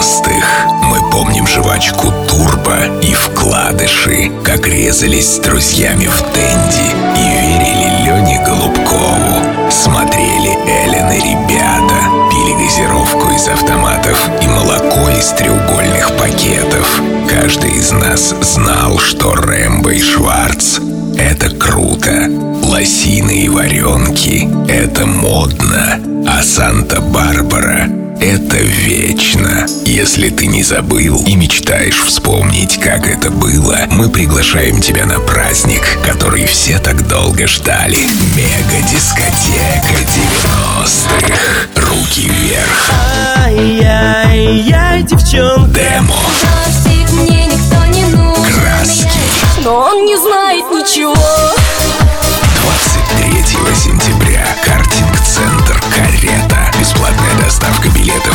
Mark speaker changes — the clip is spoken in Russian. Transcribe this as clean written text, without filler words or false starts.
Speaker 1: 90-х. Мы помним жвачку Турбо и вкладыши, как резались с друзьями в тенди и верили Лене Голубкову. Смотрели Элен и ребята, пили газировку из автоматов и молоко из треугольных пакетов. Каждый из нас знал, что Рэмбо и Шварц — это круто. Лосины и варенки — это модно. А Санта-Барбара — это вечно. Если ты не забыл и мечтаешь вспомнить, как это было, мы приглашаем тебя на праздник, который все так долго ждали. Мега-дискотека 90-х. Руки вверх.
Speaker 2: Ай-яй-яй, девчонка.
Speaker 1: Демо.
Speaker 3: Пластик мне никто не нужен.
Speaker 1: Краски.
Speaker 3: Но он не знает ничего.
Speaker 1: 23 сентября. Картинг-центр «Карета». Бесплатная доставка билетов